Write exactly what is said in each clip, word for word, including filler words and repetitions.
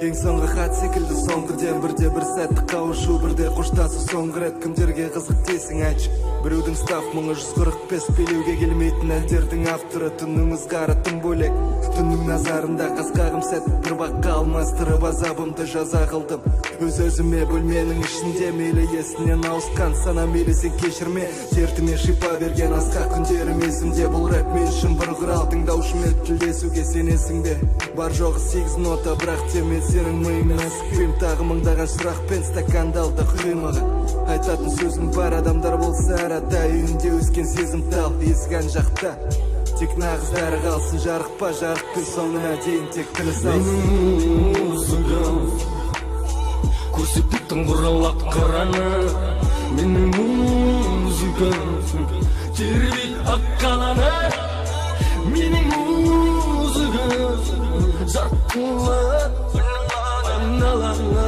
Ең соңғы хат секілді соңғыден бірде бір сәтті қауышу, бірде қоштасу соңғы рет кімдерге қызық дейсің айтшы. Біреудің став мұңы жүз қырық бес билеуге келмейтін әндердің авторы. Түннің ызғары тым бөлек, түннің назарында қасқағым сәт бір баққа алмастырып азабымды жаза қылдым. Өз өзіме бөлменің ішінде мейлі есінен ауысқан сана мейлі сен кешірме. Дертіме шипа берген асқақ күндерім есімде. Бұл рэп мен үшін бір құрал, тыңдаушымен тілдесуге сенесің бе? Бар жоғы сегіз нота, бірақ те мен сенің миыңнан сықпеймін. Тағы мыңдаған сұрақ пен стакандалды құймаған. Айтатын сөзім бар адамдар болса арада, үйінде өскен сезім тал есіған жақта. Тек нағыздары қалсын, жарық па жарық пен соңына дейін тек тыныс алсын. Менің музыкам көрсететін құралат қараны, менің музыкам тербейді ақ қаланы, менің музыкам жарқылат айналаңа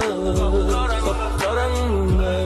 қараңа.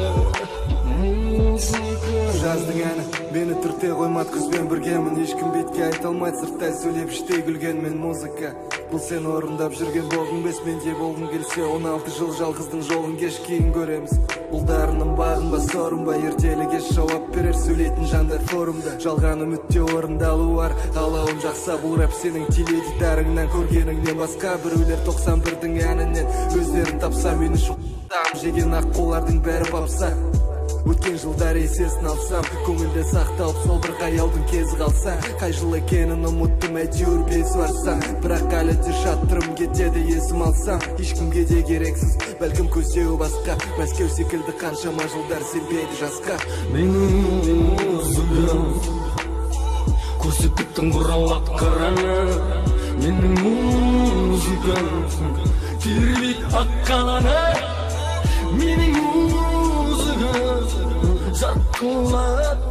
Жаздың әні мені түрте қоймады, күзбен біргемін. Ешкім бетке айта алмайды, сырттай сөйлеп іштей күлген мен музыка. Бұл сен орындап жүрген болғың бес, менде болғың келсе он алты жыл жалғыздың жолын кеш кейін көреміз. Бұл дарының бағын ба сорын ба, ертелі кеш жауап берер сөйлейтін жандар форумда. Жалған үмітте орындалу бар, алауым жақса бұл рэп сенің теледидарыңнан көргеніңнен басқа. Біреулер тоқсан бірдің әнінен өздерін тапса, мен үшін жеген аққулардың бәрі папса. Өткен жылдар есесін алсам, көңілде сақталып сол бір қаялдың кезі қалса. Қай жыл екенін ұмыттым, әйтеуір бес барсам. Бірақ әлі де шаттырым кетеді есім алсам. Ешкімге де керексіз, бәлкім көздеуі басқа. Мәскеу секілді қаншама жылдар сенбейді жасқа. Менің музыкам көрсететін құралат қараны, менің музыкам тербейді ақ қаланы, менің музыкам жарқылат